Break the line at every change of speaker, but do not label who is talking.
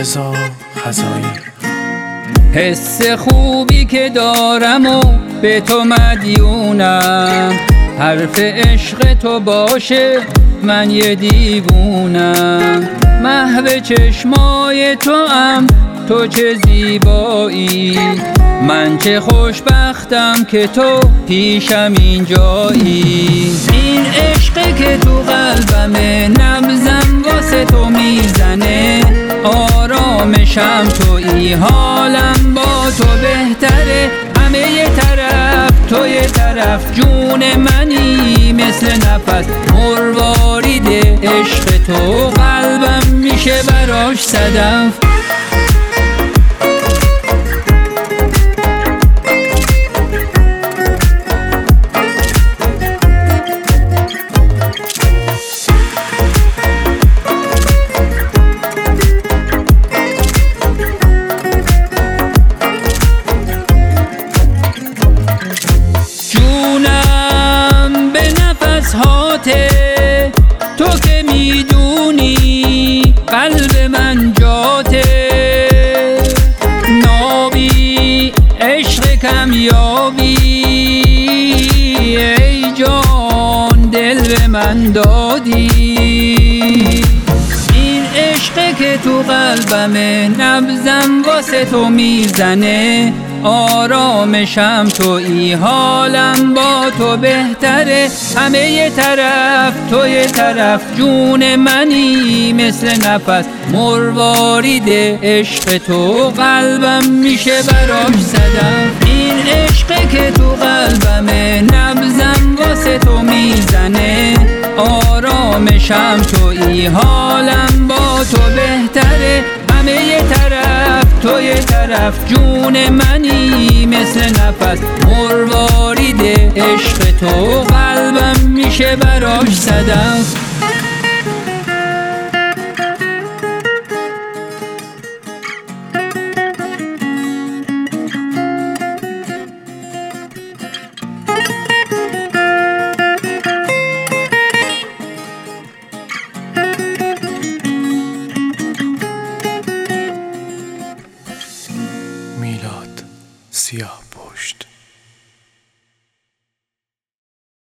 رضا خزایی.
حس خوبی که دارم و به تو مدیونم، حرف عشق تو باشه من یه دیوونم. محو چشمای تو ام، تو چه زیبایی، من چه خوشبختم که تو پیشم اینجایی. این عشقی که تو قلبمه، نبضم واسه تو میزنه، آرامشم تویی، حالم با تو بهتره. همه یه طرف تو یه طرف، جون منی مثل نفس مروارید عشق تو، قلبم میشه براش صدف. جونم به نفس هاته، تو که میدونی قلب من جاته. نابی عشق کمیابی، ای جان دل به من دادی. این عشق که تو قلبمه، نبضم واسه تو میزنه، آرامشم تویی، حالم با تو بهتره. همه یه طرف تو یه طرف، جون منی مثل نفس مروارید عشق تو، قلبم میشه براش صدف. این عشق که تو قلبمه، نبضم واسه تو میزنه، آرامشم تویی، حالم با تو بهتره. همه یه طرف تو یه طرف، جون منی مثل نفس مروارید عشق تو، قلبم میشه براش صدف.
میلاد سیاه.